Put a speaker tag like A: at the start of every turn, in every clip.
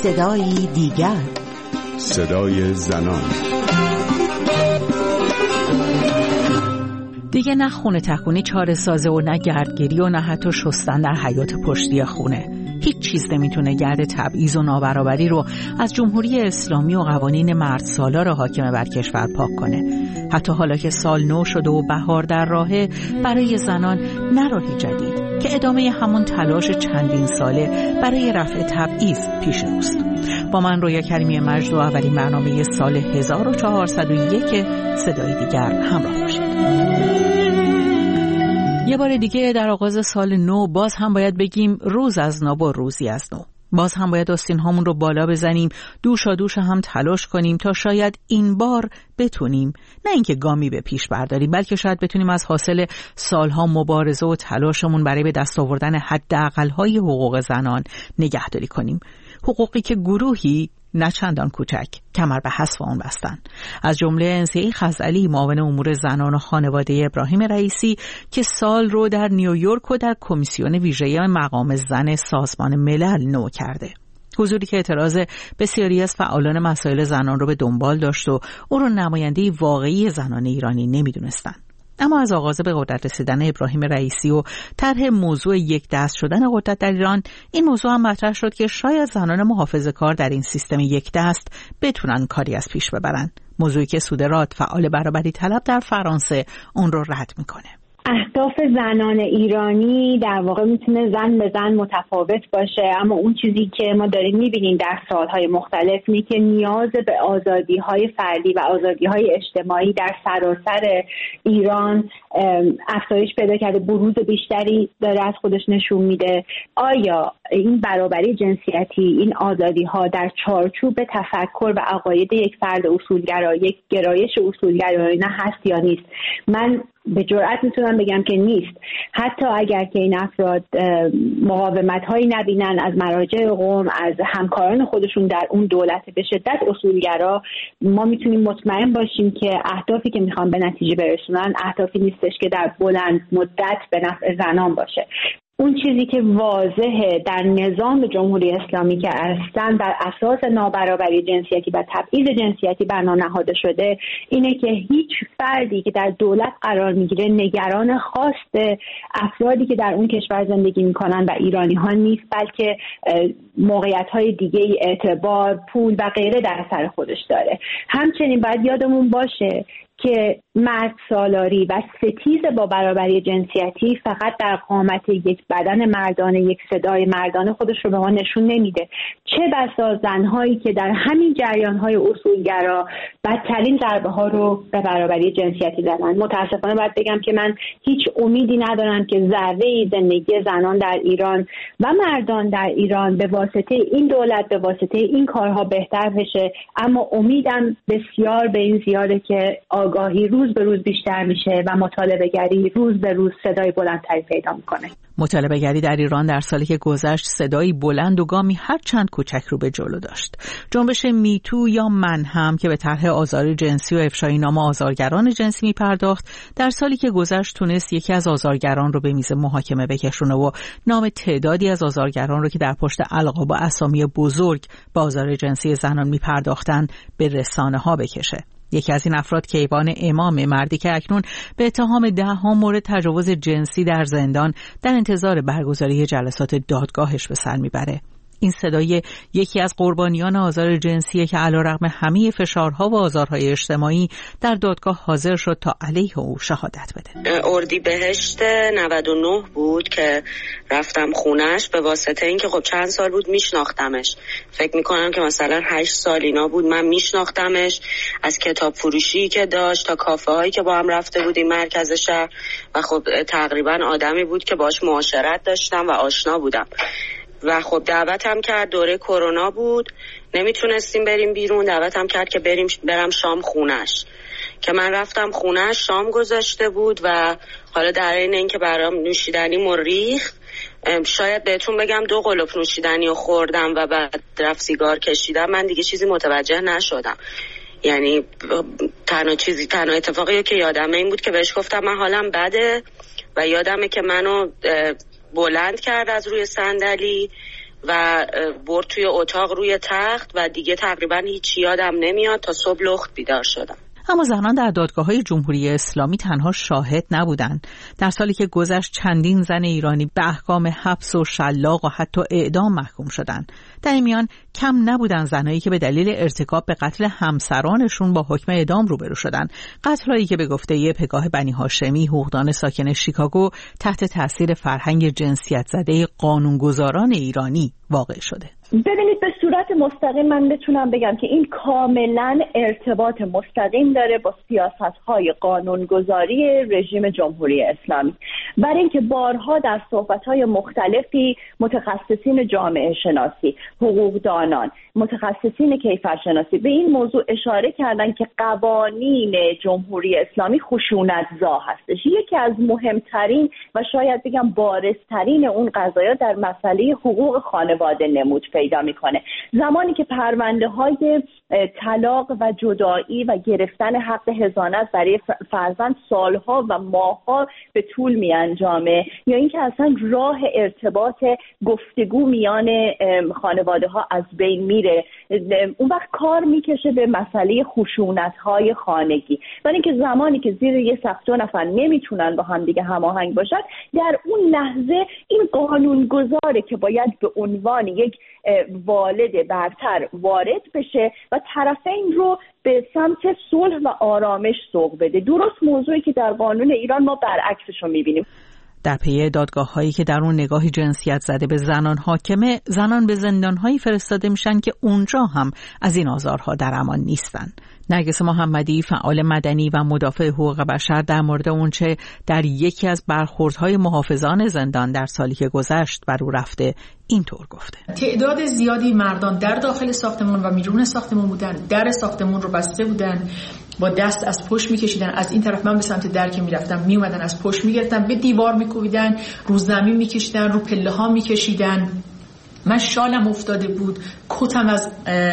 A: صدایی دیگر،
B: صدای زنان.
A: دیگه نه خونه تخونی چاره سازه و نه گردگیری و نه حتی شستن در حیاط پشتی خونه. هیچ چیز نمیتونه گرد تبعیض و نابرابری رو از جمهوری اسلامی و قوانین مرد سالار حاکم بر کشور پاک کنه. حتی حالا که سال نو شده و بهار در راهه، برای زنان نه راهی جدید که ادامه همون تلاش چندین ساله برای رفع تبعیض پیش روست. با من رویا کریمی مجد و اولین برنامه سال 1401 صدای دیگر همراه باشید. یه بار دیگه در آغاز سال نو باز هم باید بگیم روز از نو با روزی از نو. باز هم باید آستین هامون رو بالا بزنیم، دوشا دوش هم تلاش کنیم تا شاید این بار بتونیم، نه اینکه گامی به پیش برداریم، بلکه شاید بتونیم از حاصل سالها مبارزه و تلاشمون برای به دست آوردن حداقل‌های حقوق زنان نگهداری کنیم. حقوقی که گروهی نه چندان کوچک کمر به حذف آن بستن، از جمله انسیه خزعلی، معاون امور زنان و خانواده ابراهیم رئیسی که سال رو در نیویورک و در کمیسیون ویژه مقام زن سازمان ملل نو کرده. حضوری که اعتراض بسیاری از فعالان مسائل زنان رو به دنبال داشت و او رو نماینده واقعی زنان ایرانی نمیدونستن. اما از آغاز به قدرت رسیدن ابراهیم رئیسی و طرح موضوع یک دست شدن قدرت در ایران، این موضوع هم مطرح شد که شاید زنان محافظه‌کار در این سیستم یک دست بتونن کاری از پیش ببرن. موضوعی که سودرات، فعال برابری طلب در فرانسه، اون رو رد میکنه.
C: اهداف زنان ایرانی در واقع میتونه زن به زن متفاوت باشه، اما اون چیزی که ما داریم میبینیم در سالهای مختلف اینه که نیاز به آزادی‌های فردی و آزادی‌های اجتماعی در سراسر ایران افزایش پیدا کرده، بروز بیشتری داره از خودش نشون میده. آیا این برابری جنسیتی، این آزادی‌ها در چارچوب تفکر و عقاید یک فرد اصولگرا، یک گرایش اصولگرایانه هست یا نیست؟ من به جرئت میتونم بگم که نیست. حتی اگر که این افراد مقاومت‌هایی نبینن از مراجع قوم، از همکاران خودشون در اون دولت به شدت اصولگرا، ما میتونیم مطمئن باشیم که اهدافی که میخوان به نتیجه برسونن اهدافی نیستش که در بلند مدت به نفع زنان باشه. اون چیزی که واضحه در نظام جمهوری اسلامی که اصلا در اساس نابرابری جنسیتی و تبعیض جنسیتی بنا نهاده شده اینه که هیچ فردی که در دولت قرار میگیره نگران خواست افرادی که در اون کشور زندگی میکنن و ایرانی ها نیست، بلکه موقعیت های دیگه، اعتبار، پول و غیره در سر خودش داره. همچنین باید یادمون باشه که مرد سالاری و ستیز با برابری جنسیتی فقط در قامت یک بدن مردانه، یک صدای مردانه خودش رو به ما نشون نمیده. چه بسا زنهایی که در همین جریانهای اصولگرا بدترین ضربه ها رو به برابری جنسیتی زدن. متاسفانه باید بگم که من هیچ امیدی ندارم که ذره‌ای زندگی زنان در ایران و مردان در ایران به واسطه این دولت، به واسطه این کارها بهتر بشه، اما امیدم بسیار به این زیاده که آگاهی روز به روز بیشتر میشه و مطالبه گری روز به روز صدای بلندتری پیدا میکنه.
A: مطالبه گری در ایران در سالی که گذشت صدایی بلند و گامی هر چند کوچک رو به جلو داشت. جنبش میتو یا من هم که به طرح آزار جنسی و افشای نام آزارگران جنسی میپرداخت، در سالی که گذشت تونست یکی از آزارگران رو به میز محاکمه بکشونه و نام تعدادی از آزارگران رو که در پشت القاب و اسامی بزرگ به آزار جنسی زنان میپرداختن به رسانه ها بکشه. یکی از این افراد کیوان امام، مردی که اکنون به اتهام 10 مورد تجاوز جنسی در زندان در انتظار برگزاری جلسات دادگاهش به سر میبره. این صدای یکی از قربانیان آزار جنسیه که علیرغم همه فشارها و آزارهای اجتماعی در دادگاه حاضر شد تا علیه او شهادت بده.
D: اردیبهشت 99 بود که رفتم خونش به واسطه اینکه خب چند سال بود میشناختمش. فکر میکنم که مثلا 8 سال اینا بود من میشناختمش، از کتاب فروشی که داشت تا کافه هایی که با هم رفته بودیم مرکز شهر، و خب تقریبا آدمی بود که باهاش معاشرت داشتم و آشنا بودم. و خب دعوتم کرد، دوره کرونا بود، نمیتونستیم بریم بیرون، دعوتم کرد که برم شام خونش، که من رفتم خونش، شام گذاشته بود و حالا در این که برام نوشیدنی ریخت، شاید بهتون بگم 2 قلوب نوشیدنی رو خوردم و بعد رفت سیگار کشیدم. من دیگه چیزی متوجه نشدم. یعنی تنها اتفاقی که یادمه این بود که بهش گفتم من حالم بده و یادمه که منو بلند کرد از روی صندلی و برد توی اتاق روی تخت و دیگه تقریبا هیچ یادم نمیاد تا صبح لخت بیدار شدم.
A: اما زنان در دادگاه‌های جمهوری اسلامی تنها شاهد نبودند. در سالی که گذشت چندین زن ایرانی به احکام حبس و شلاق و حتی اعدام محکوم شدند. در این میان کم نبودن زنایی که به دلیل ارتکاب به قتل همسرانشون با حکم اعدام روبرو شدند. قتل‌هایی که به گفته پگاه بنی هاشمی، حقوقدان ساکن شیکاگو، تحت تاثیر فرهنگ جنسیت زده قانونگذاران ایرانی واقع شده.
E: ببینید، به صورت مستقیم من بتونم بگم که این کاملا ارتباط مستقیم داره با سیاست‌های قانونگذاری رژیم جمهوری اسلامی. برای اینکه بارها در صحبت‌های مختلفی متخصصین جامعه شناسی، حقوقدانان، متخصصین کیفرشناسی به این موضوع اشاره کردن که قوانین جمهوری اسلامی خشونت‌زا هستش. یکی از مهمترین و شاید بگم بارزترین اون قضایا در مسئله حقوق خانواده نمود پیدا میکنه. زمانی که پرونده های طلاق و جدایی و گرفتن حق حضانت برای فرزند سالها و ماهها به طول می انجامه، یا اینکه اصلا راه ارتباط گفتگو میان خانواده ها از بین میره، اون وقت کار میکشه به مسئله خشونت های خانگی. برای اینکه زمانی که زیر یه سقف دو نفر نمیتونن با هم دیگه هماهنگ باشن، در اون لحظه این قانونگذاره که باید به عنوان یک والد برتر وارد بشه و طرفین رو به سمت صلح و آرامش سوق بده. درست موضوعی که در قانون ایران ما برعکسش رو میبینیم.
A: در پی دادگاه‌هایی که در اون نگاهی جنسیت زده به زنان حاکمه، زنان به زندان‌هایی فرستاده میشن که اونجا هم از این آزارها در امان نیستن. نرگس محمدی، فعال مدنی و مدافع حقوق بشر، در مورد اونچه در یکی از برخوردهای محافظان زندان در سالی که گذشت بر او رفته اینطور گفته:
F: تعداد زیادی مردان در داخل ساختمان و بیرون ساختمان بودن، در ساختمان رو بسته بودن، با دست از پشت میکشیدن، از این طرف من به سمت در که میرفتم میومدن از پشت میگرفتن، به دیوار میکوبیدن، رو زمین میکشیدن، رو پله ها میکشیدن. من شالم افتاده بود، کتم از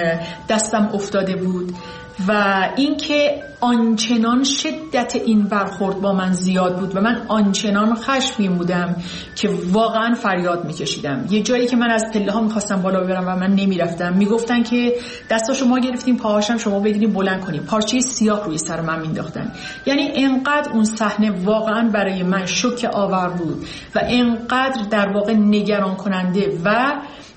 F: دستم افتاده بود و اینکه آنچنان شدت این برخورد با من زیاد بود و من آنچنان خشمگین بودم که واقعا فریاد میکشیدم. یه جایی که من از پله ها میخواستم بالا ببرم و من نمیرفتم، میگفتن که دستاشو ما گرفتیم، پاهاشم شما بگیریم بلند کنیم، پارچه سیاه روی سر من مینداختن. یعنی انقدر اون صحنه واقعا برای من شوک آور بود و انقدر در واقع نگران کننده و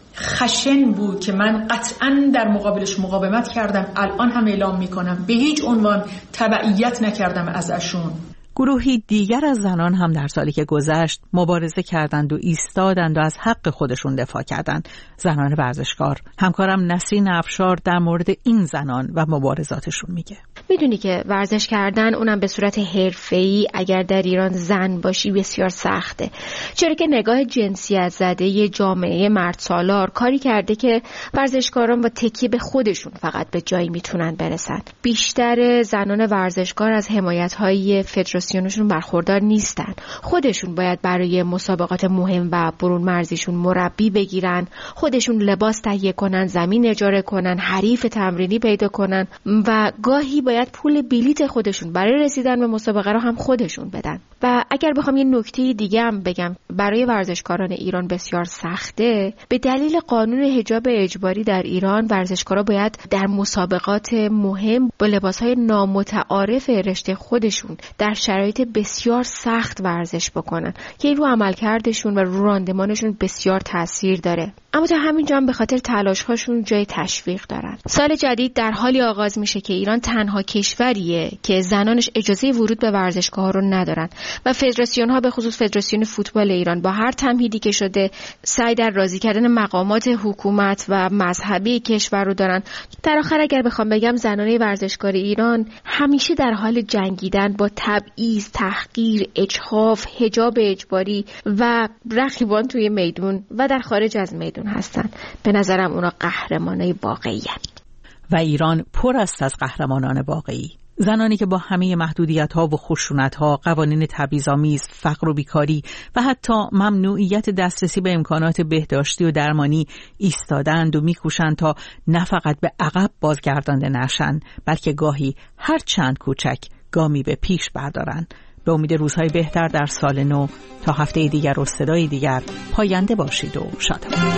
F: خشن بود که من قطعاً در مقابلش مقاومت کردم. الان هم اعلام میکنم به هیچ عنوان تبعیت نکردم ازشون.
A: گروهی دیگر از زنان هم در سالی که گذشت مبارزه کردند و ایستادند و از حق خودشون دفاع کردند. زنان ورزشکار. همکارم نسرین افشار در مورد این زنان و مبارزاتشون میگه.
G: میدونی که ورزش کردن، اونم به صورت حرفه‌ای، اگر در ایران زن باشی بسیار سخته، چرا که نگاه جنسیت زده جامعه مرد سالار کاری کرده که ورزشکاران با تکیه به خودشون فقط به جایی میتونن برسن. بیشتر زنان ورزشکار از حمایت‌های فدراسیونشون برخوردار نیستن. خودشون باید برای مسابقات مهم و برون مرزیشون مربی بگیرن، خودشون لباس تهیه کنن، زمین اجاره کنن، حریف تمرینی پیدا کنن و گاهی باید پول بلیت خودشون برای رسیدن به مسابقه رو هم خودشون بدن. و اگر بخوام یه نکته دیگه هم بگم، برای ورزشکاران ایران بسیار سخته. به دلیل قانون حجاب اجباری در ایران، ورزشکارا باید در مسابقات مهم با لباس‌های نامتعارف رشته خودشون در شرایط بسیار سخت ورزش بکنن که این رو عملکردشون و رو راندمانشون بسیار تاثیر داره. اما تا همینجا هم به خاطر تلاش‌هاشون جای تشویق دارن. سال جدید در حالی آغاز میشه که ایران تنها کشوریه که زنانش اجازه ورود به ورزشگاه‌ها رو ندارن و فدراسیون‌ها، به خصوص فدراسیون فوتبال ایران، با هر تمهیدی که شده سعی در راضی کردن مقامات حکومت و مذهبی کشور رو دارن. در آخر اگر بخوام بگم، زنان ورزشکار ایران همیشه در حال جنگیدن با تبعیض، تحقیر، اجحاف، حجاب اجباری و رقیبان توی میدون و در خارج از میدون هستن. به نظرم اونا قهرمانای واقعی هستند.
A: و ایران پر است از قهرمانان واقعی. زنانی که با همه محدودیت‌ها و خشونت‌ها، قوانین تبعیض‌آمیز، فقر و بیکاری و حتی ممنوعیت دسترسی به امکانات بهداشتی و درمانی ایستادند و می‌کوشند تا نه فقط به عقب بازگردانده نشن، بلکه گاهی هر چند کوچک گامی به پیش بردارن. به امید روزهای بهتر در سال نو. تا هفته دیگر و صدای دیگر، پاینده باشید و شاد.